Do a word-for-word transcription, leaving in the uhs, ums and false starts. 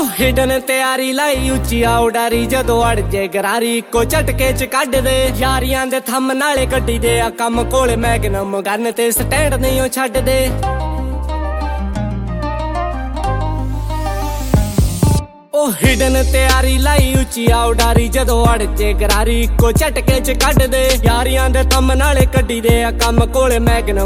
hidden तैयारी लाई उची आओ डारी जदों अड़ जे गरारी को झटके च कढ दे यारियां दे थम नाले कड्डी दे आ कम कोले मैगनम गन ते स्टैंड नहीं ओ छड्ड दे ओ हिडन तैयारी लाई उची आओ डारी जदों अड़ जे गरारी को झटके च कढ दे यारियां दे थम नाले कड्डी दे आ कम कोले मैगनम